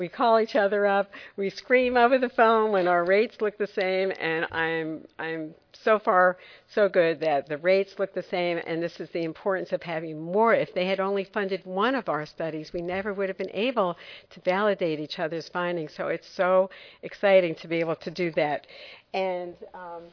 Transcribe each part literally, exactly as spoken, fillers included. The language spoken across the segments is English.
We call each other up. We scream over the phone when our rates look the same, and I'm I'm so far so good that the rates look the same, and this is the importance of having more. If they had only funded one of our studies, we never would have been able to validate each other's findings. So it's so exciting to be able to do that. And um,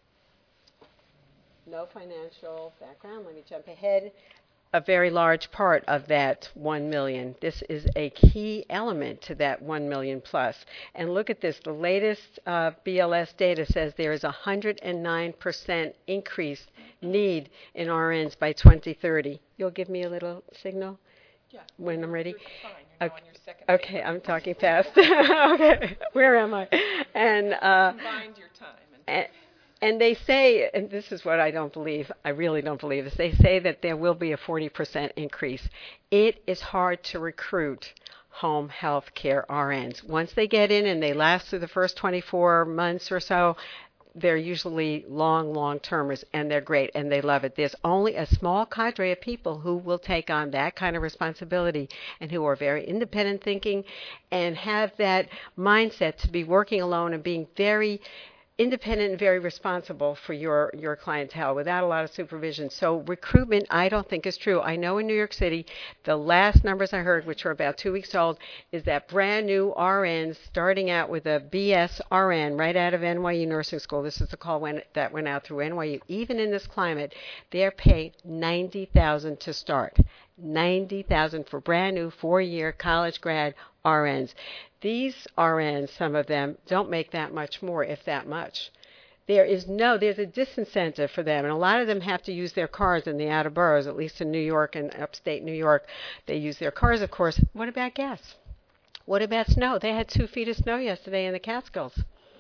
no financial background. Let me jump ahead. A very large part of that one million. This is a key element to that one million plus. And look at this. The latest uh, B L S data says there is a one hundred nine percent increased need in R Ns by twenty thirty. You'll give me a little signal yeah, when I'm ready? You're fine. You're okay. on your second Okay, paper. I'm talking fast. Okay, where am I? And uh, combined your time. And, And they say, and this is what I don't believe, I really don't believe this, they say that there will be a forty percent increase. It is hard to recruit home health care R Ns. Once they get in and they last through the first twenty-four months or so, they're usually long, long-termers, and they're great, and they love it. There's only a small cadre of people who will take on that kind of responsibility and who are very independent thinking and have that mindset to be working alone and being very independent and very responsible for your, your clientele without a lot of supervision. So recruitment, I don't think is true. I know in New York City, the last numbers I heard, which are about two weeks old, is that brand new R Ns starting out with a B S R N right out of N Y U Nursing School. This is the call when, that went out through N Y U. Even in this climate, they're paid ninety thousand dollars to start. ninety thousand dollars for brand new four-year college grad R Ns. These R Ns, some of them, don't make that much more, if that much. There is no, there's a disincentive for them, and a lot of them have to use their cars in the outer boroughs, at least in New York and upstate New York. They use their cars, of course. What about gas? What about snow? They had two feet of snow yesterday in the Catskills.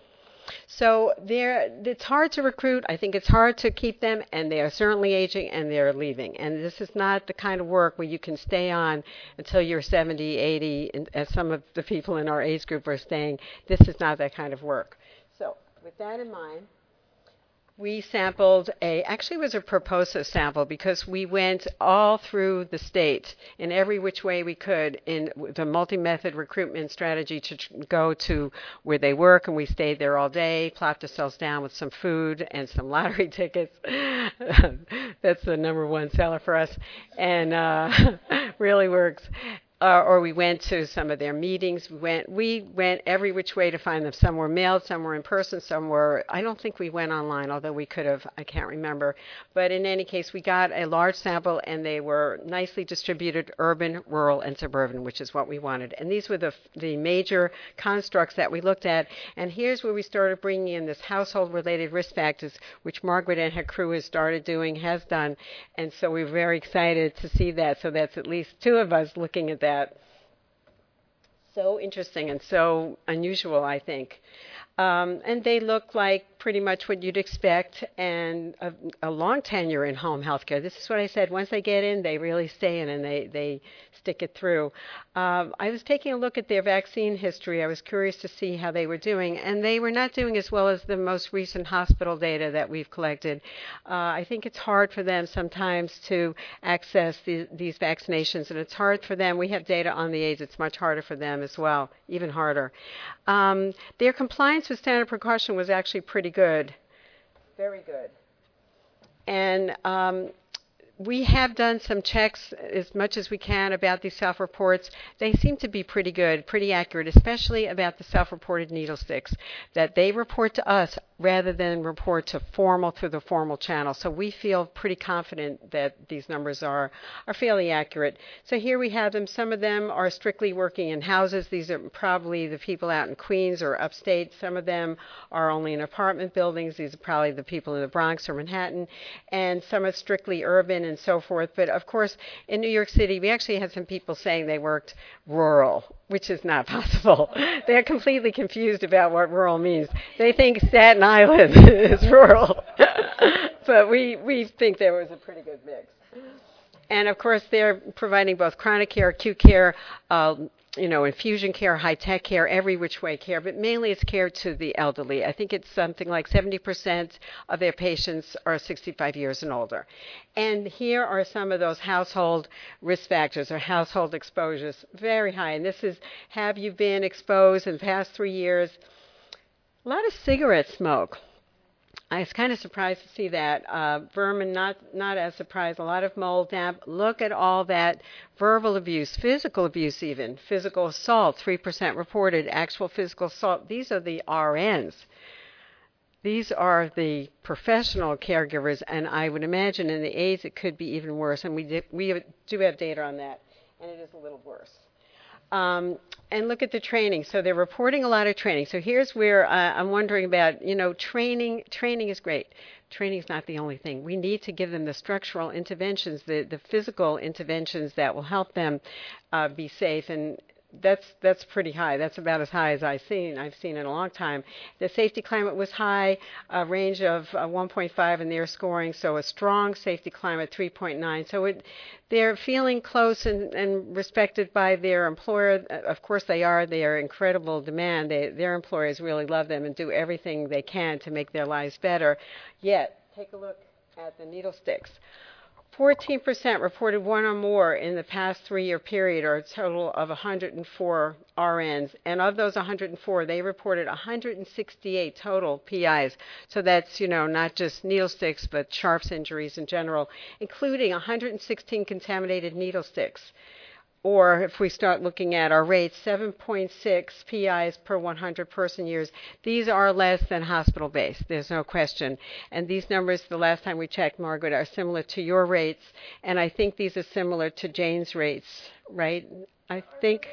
So they're, it's hard to recruit. I think it's hard to keep them, and they are certainly aging, and they're leaving. And this is not the kind of work where you can stay on until you're seventy, eighty, and as some of the people in our age group are staying. This is not that kind of work. So with that in mind, we sampled a, actually it was a Proposa sample because we went all through the state in every which way we could in the multi-method recruitment strategy to tr- go to where they work, and we stayed there all day, plopped ourselves down with some food and some lottery tickets. That's the number one seller for us, and uh, really works. Uh, or we went to some of their meetings. We went, we went every which way to find them. Some were mailed, some were in person, some were, I don't think we went online, although we could have, I can't remember. But in any case, we got a large sample, and they were nicely distributed, urban, rural, and suburban, which is what we wanted. And these were the the major constructs that we looked at. And here's where we started bringing in this household-related risk factors, which Margaret and her crew has started doing, has done. And so we're very excited to see that. So that's at least two of us looking at that. That so interesting and so unusual, I think. Um, and they look like pretty much what you'd expect, and a, a long tenure in home health care. This is what I said. Once they get in, they really stay in, and they, they stick it through. Um, I was taking a look at their vaccine history. I was curious to see how they were doing, and they were not doing as well as the most recent hospital data that we've collected. Uh, I think it's hard for them sometimes to access the, these vaccinations, and it's hard for them. We have data on the AIDS. It's much harder for them as well, even harder. Um, their compliance with standard precaution was actually pretty good, very good. And um, we have done some checks as much as we can about these self-reports. They seem to be pretty good, pretty accurate, especially about the self-reported needle sticks, that they report to us rather than report to formal through the formal channel. So we feel pretty confident that these numbers are, are fairly accurate. So here we have them. Some of them are strictly working in houses. These are probably the people out in Queens or upstate. Some of them are only in apartment buildings. These are probably the people in the Bronx or Manhattan. And some are strictly urban and so forth. But of course, in New York City, we actually had some people saying they worked rural, which is not possible. They're completely confused about what rural means. They think Staten Island is rural. But we, we think there was a pretty good mix. And of course, they're providing both chronic care, acute care, uh, you know, infusion care, high-tech care, every which way care, but mainly it's care to the elderly. I think it's something like seventy percent of their patients are sixty-five years and older. And here are some of those household risk factors or household exposures, very high. And this is, have you been exposed in the past three years? A lot of cigarette smoke. I was kind of surprised to see that. Uh, vermin, not not as surprised. A lot of mold, damp. Look at all that verbal abuse, physical abuse even, physical assault, three percent reported, actual physical assault. These are the R Ns. These are the professional caregivers, and I would imagine in the aides it could be even worse, and we, did, we do have data on that, and it is a little worse. Um, and look at the training. So they're reporting a lot of training. So here's where uh, I'm wondering about, you know, training. Training is great. Training is not the only thing. We need to give them the structural interventions, the, the physical interventions that will help them uh, be safe. And that's that's pretty high. That's about as high as I've seen. I've seen in a long time. The safety climate was high, a range of uh, one point five in their scoring, so a strong safety climate, three point nine. So it, they're feeling close and, and respected by their employer. Of course they are. They are incredible demand. They, their employers really love them and do everything they can to make their lives better. Yet, take a look at the needle sticks. fourteen percent reported one or more in the past three-year period, or a total of one hundred four R Ns. And of those one hundred four, they reported one hundred sixty-eight total P Is. So that's, you know, not just needle sticks, but sharps injuries in general, including one hundred sixteen contaminated needle sticks. Or if we start looking at our rates, seven point six P Is per one hundred person years. These are less than hospital-based, there's no question. And these numbers, the last time we checked, Margaret, are similar to your rates. And I think these are similar to Jane's rates, right? I think.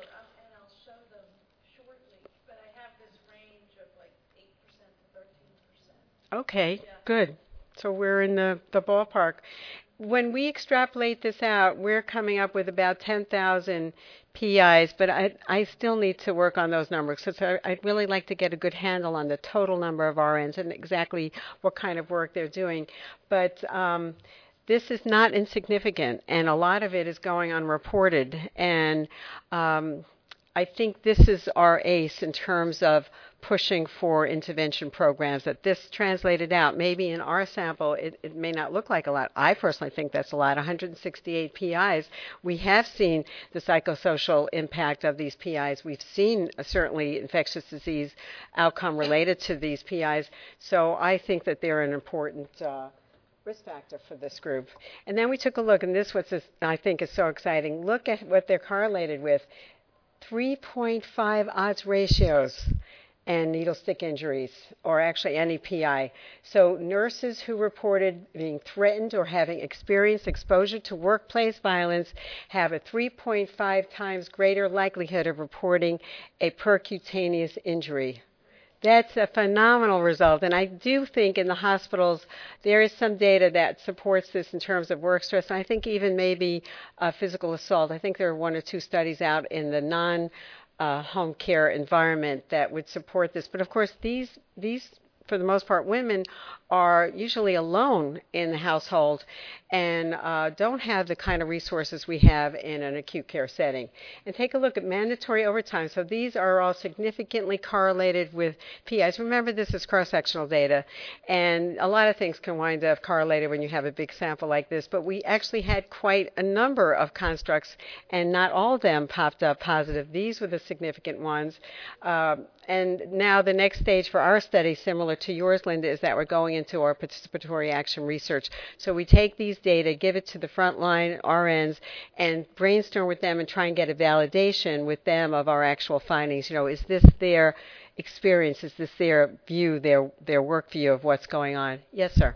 Okay, good. So we're in the, the ballpark. When we extrapolate this out, we're coming up with about ten thousand P Is, but I, I still need to work on those numbers. So I'd really like to get a good handle on the total number of R Ns and exactly what kind of work they're doing. But um, this is not insignificant, and a lot of it is going unreported. And um, I think this is our ace in terms of pushing for intervention programs, that this translated out. Maybe in our sample, it, it may not look like a lot. I personally think that's a lot, one hundred sixty-eight P Is. We have seen the psychosocial impact of these P Is. We've seen uh, certainly infectious disease outcome related to these P Is. So I think that they're an important uh, risk factor for this group. And then we took a look, and this what I think is so exciting. Look at what they're correlated with. three point five odds ratios and needle stick injuries, or actually any P I. So nurses who reported being threatened or having experienced exposure to workplace violence have a three point five times greater likelihood of reporting a percutaneous injury. That's a phenomenal result, and I do think in the hospitals there is some data that supports this in terms of work stress, and I think even maybe uh, physical assault. I think there are one or two studies out in the non Uh, home care environment that would support this. But of course, these, these, for the most part, women are usually alone in the household and uh, don't have the kind of resources we have in an acute care setting. And take a look at mandatory overtime. So these are all significantly correlated with P Is. Remember, this is cross-sectional data, and a lot of things can wind up correlated when you have a big sample like this. But we actually had quite a number of constructs, and not all of them popped up positive. These were the significant ones. Uh, and now the next stage for our study, similar to yours, Linda, is that we're going into our participatory action research. So we take these data, give it to the frontline R Ns, and brainstorm with them and try and get a validation with them of our actual findings. You know, is this their experience? Is this their view, their their work view of what's going on? Yes, sir.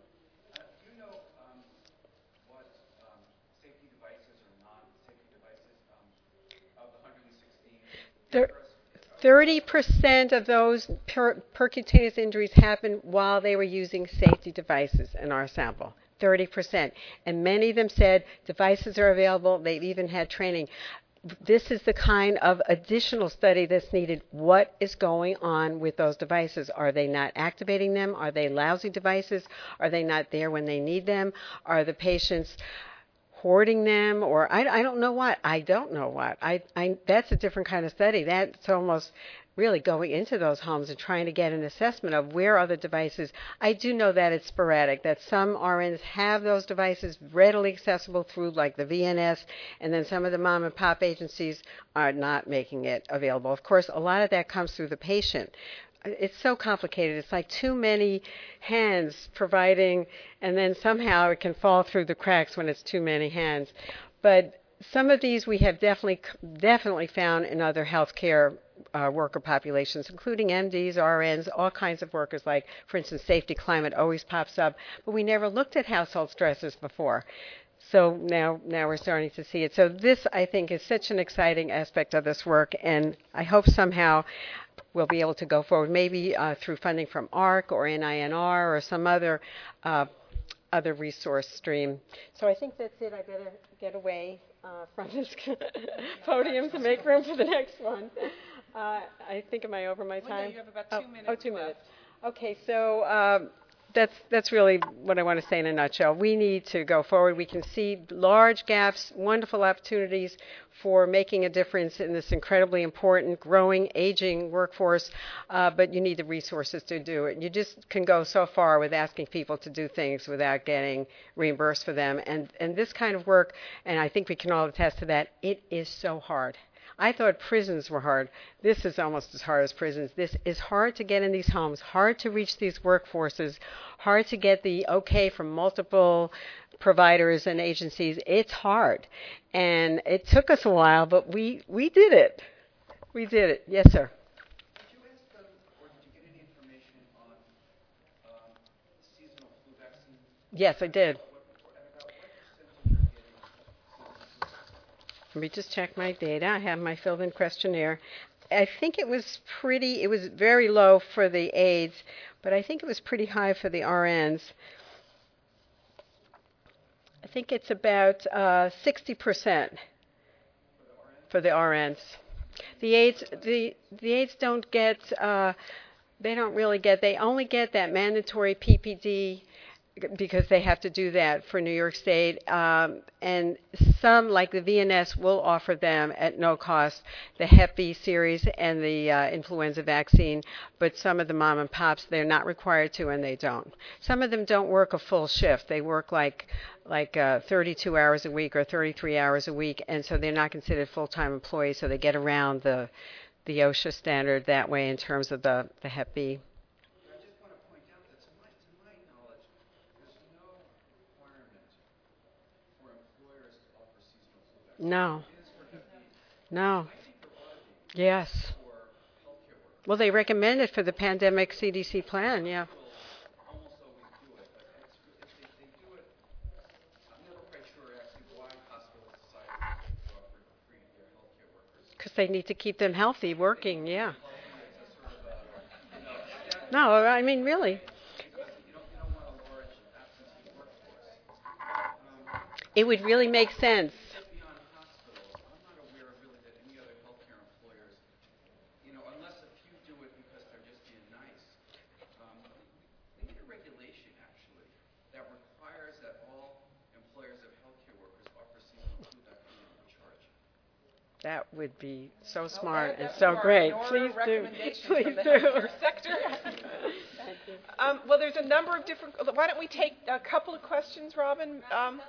Uh, do you know um, what um, safety devices or non-safety devices um, of the one hundred sixteen? There, thirty percent of those per- percutaneous injuries happened while they were using safety devices in our sample. thirty percent. And many of them said devices are available. They've even had training. This is the kind of additional study that's needed. What is going on with those devices? Are they not activating them? Are they lousy devices? Are they not there when they need them? Are the patients hoarding them, or I, I don't know what. I don't know what. I, I that's a different kind of study. That's almost really going into those homes and trying to get an assessment of where are the devices. I do know that it's sporadic, that some R Ns have those devices readily accessible through like the V N S, and then some of the mom and pop agencies are not making it available. Of course, a lot of that comes through the patient. It's so complicated. It's like too many hands providing, and then somehow it can fall through the cracks when it's too many hands. But some of these we have definitely definitely found in other healthcare uh, worker populations, including M Ds, R Ns, all kinds of workers. Like, for instance, safety climate always pops up, but we never looked at household stresses before. So now, now we're starting to see it. So this, I think, is such an exciting aspect of this work, and I hope somehow we'll be able to go forward, maybe uh, through funding from A R C or N I N R or some other uh, other resource stream. So I think that's it. I better get away uh, from this podium to make room for the next one. Uh, I think, am I over my time? Well, no, you have about two oh, minutes Oh, two left. minutes. Okay, so um, that's that's really what I want to say in a nutshell. We need to go forward. We can see large gaps, wonderful opportunities for making a difference in this incredibly important, growing, aging workforce, uh, but you need the resources to do it. You just can go so far with asking people to do things without getting reimbursed for them. And, and this kind of work, and I think we can all attest to that, it is so hard. I thought prisons were hard. This is almost as hard as prisons. This is hard to get in these homes, hard to reach these workforces, hard to get the okay from multiple providers and agencies. It's hard. And it took us a while, but we, we did it. We did it. Yes, sir. Did you ask them, or did you get any information on um, seasonal flu vaccine? Yes, I did. What, what, about what percentage are getting seasonal flu vaccine? Let me just check my data. I have my filled-in questionnaire. I think it was pretty, it was very low for the aides, but I think it was pretty high for the R Ns. I think it's about uh, sixty percent for the R Ns. The aides, the, the aides don't get, uh, they don't really get, they only get that mandatory P P D because they have to do that for New York State. Um, and some, like the V N S, will offer them at no cost the Hep B series and the uh, influenza vaccine, but some of the mom and pops, they're not required to, and they don't. Some of them don't work a full shift. They work like like uh, thirty-two hours a week or thirty-three hours a week, and so they're not considered full-time employees, so they get around the the OSHA standard that way in terms of the, the Hep B. I just want to point out that to my, to my knowledge, there's no requirement for employers to offer seasonal flu vaccine. No. It is for Hep B. No. I think there ought to be Yes. for healthcare workers. Well, they recommend it for the pandemic C D C plan, yeah. People almost always do it, but it's, if they, they do it, I'm never quite sure actually why hospitals decide to offer it for free to their healthcare workers. Because they need to keep them healthy, working, yeah. It's a sort of a, you know, that, No, I mean, really. because you don't, you don't want a large absentee workforce. Um, It would really make sense. beyond hospitals, I'm not aware of really that any other healthcare employers, you know, unless a few do it because they're just being nice. Um, we need a regulation actually that requires that all employers of healthcare workers offer seasonal flu vaccine at no charge. That would be so smart Well, and that so was great. our Please do. recommendation Please from the do. healthcare sector. Thank you. Um, well, there's a number of different. Why don't we take a couple of questions, Robin? Um,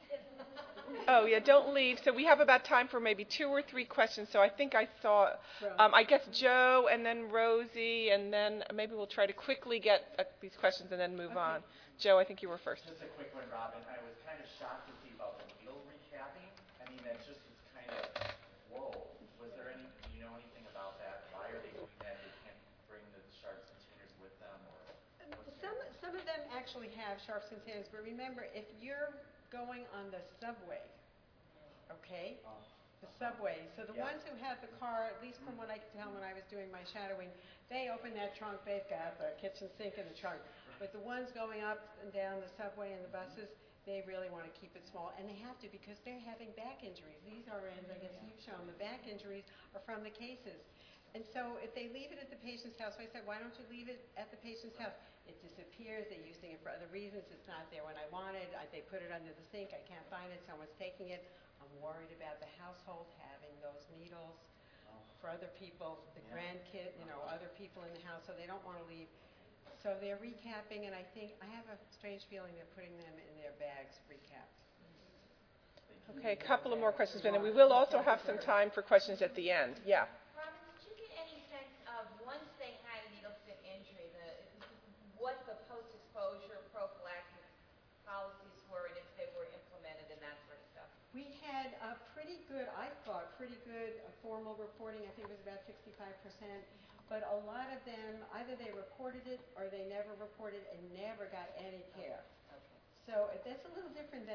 oh yeah, don't leave. So we have about time for maybe two or three questions. So I think I saw, um, I guess Joe and then Rosie, and then maybe we'll try to quickly get uh, these questions and then move on. Joe, I think you were first. Just a quick one, Robin. I was kind of shocked to see about the wheel recapping. I mean, that just was kind of, whoa. Was there any, do you know anything about that? Why are they doing that? They can't bring the sharps containers with them? Or what's Some, some of them actually have sharps containers, but remember, if you're going on the subway, okay, the subway, so the Yeah. ones who have the car, at least from what I could tell when I was doing my shadowing, they open that trunk, they've got the kitchen sink in the trunk. But the ones going up and down the subway and the buses, they really want to keep it small, and they have to because they're having back injuries. These are in, I guess you've shown, the back injuries are from the cases. And so if they leave it at the patient's house, so I said, why don't you leave it at the patient's house? It disappears. They're using it for other reasons. It's not there when I want it. I, they put it under the sink. I can't find it. Someone's taking it. I'm worried about the household having those needles for other people, the Yeah. grandkid, you know, other people in the house, so they don't want to leave. So they're recapping, and I think, I have a strange feeling they're putting them in their bags recapped. Okay, a couple of more questions, and then we will also have some time for questions at the end. Yeah. Robin, did you get any sense of, once they had a needle stick injury, the, what the post-exposure prophylaxis policies were and if they were implemented and that sort of stuff? We had a pretty good, I thought, pretty good uh, formal reporting. I think it was about sixty-five percent. But a lot of them, either they reported it or they never reported and never got any care. Okay. So uh, that's a little different than